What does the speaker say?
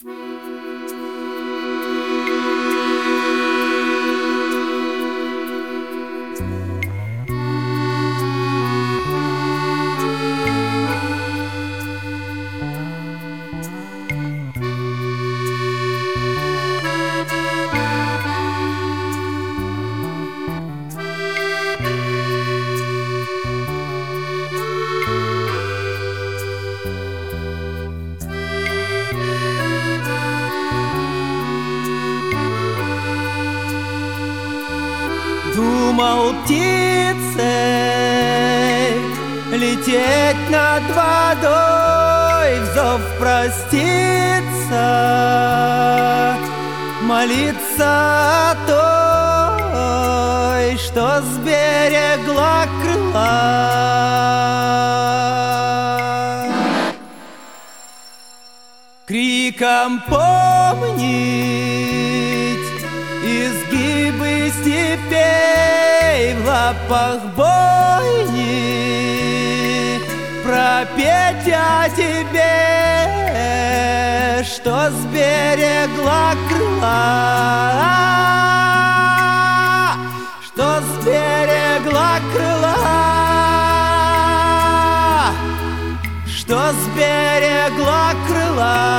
Думал птицей лететь над водой, в зов проститься, молиться той, что сберегла крыла. Криком помнить изгибы степей, в лапах бойни пропеть о тебе, что сберегла крыла, что сберегла крыла, что сберегла крыла.